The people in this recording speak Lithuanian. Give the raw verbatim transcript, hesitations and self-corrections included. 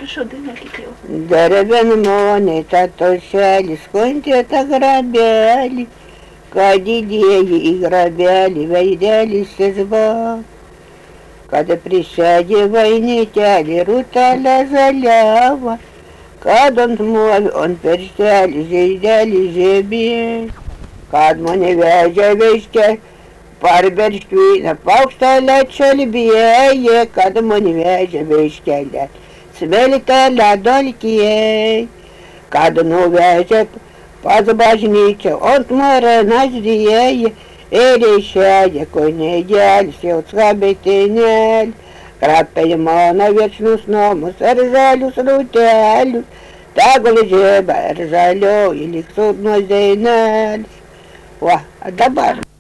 Що дина ліпив? Дерев'яні та тощалі, сконьте та грабели, кадидеи и грабели, войдялись зва. Когда присяде войны тяли, руталя залява, когда он мой, он перстяли, зейдяли зебель. Когда не вяжа веща, парберштвина, пауксталя чалбие, когда не вяжа веща, свелита ладольки, когда ну вяжа позабажнича, он море наздие, Erişe koyne gelse otsabetенel, крапельмо на вечну сному сержалю срутелю, так лежебе ржалю или судно зейнель. Ва, а добавь.